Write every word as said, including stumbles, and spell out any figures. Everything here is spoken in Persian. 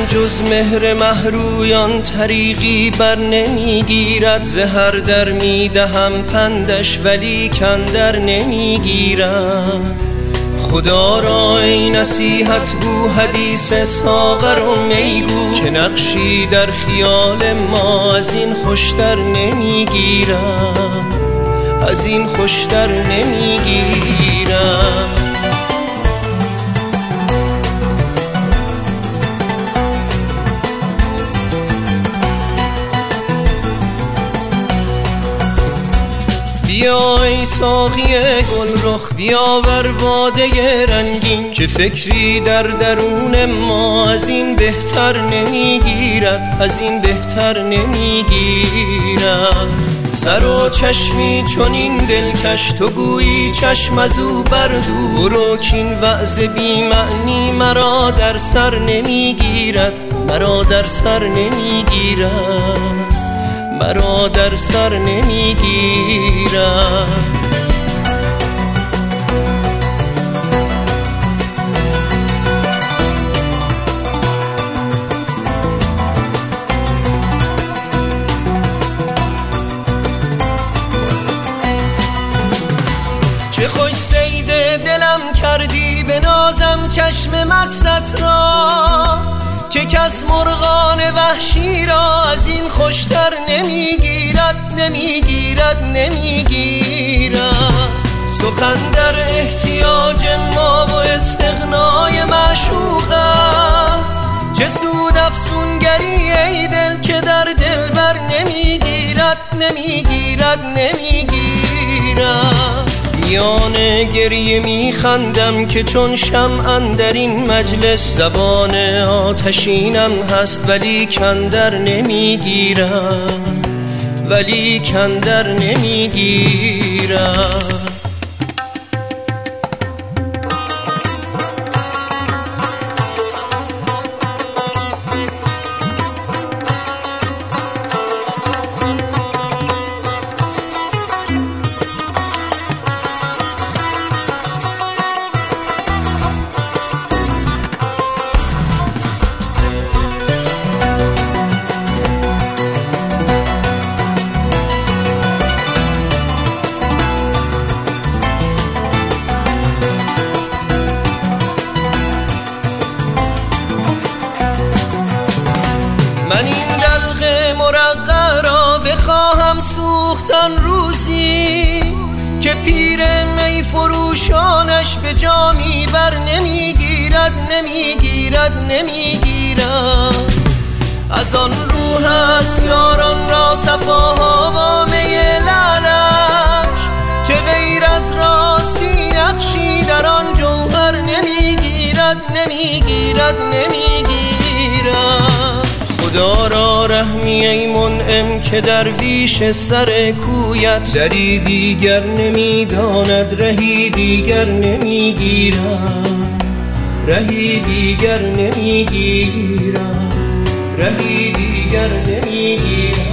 جز مهر مهرویان طریقی بر نمیگیرد. زهر در میدهم پندش ولی کندر نمیگیرد. خدا را ای نصیحت گو حدیث ساغر و میگو، که نقشی در خیال ما از این خوشتر نمیگیرم، از این خوشتر نمیگیرم. بیا ای ساقی گلرخ بیاور باده رنگین، که فکری در درون ما از این بهتر نمیگیرد، از این بهتر نمیگیرد. سر و چشمی چون این دلکش تو گویی چشم از او بردور، برو کین وعظ بی معنی مرا در سر نمیگیرد، مرا در سر نمیگیرد، مرا در سر نمیگیرد. چه خوش صید دلم کردی به نازم چشم مستت را، که کس مرغان وحشی را از این خوشتر نمیگیرد، نمیگیرد، نمیگیرد. سخن در احتیاج ما و استغنای معشوق است، چه سود افسونگری ای دل که در دل بر نمیگیرد، نمیگیرد، نمیگیرد. میان گریه میخندم که چون شمع اندر این مجلس، زبان آتشینم هست ولی کندر نمیگیرم، ولی کندر نمیگیرم. من این دلق مرقع را بخواهم سوختن روزی، که پیر می فروشانش به جامی بر نمیگیرد، نمیگیرد، نمیگیرد. از آن روح است یاران را صفاها با می لعلش، که غیر از راستی نقشی در آن جوهر نمیگیرد، نمیگیرد، نمیگیرد. خدا را رحمی ای منعم که درویش سر کویت، دری دیگر نمیداند رهی دیگر نمیگیرد، رهی دیگر نمیگیرد، رهی دیگر نمیگیرد.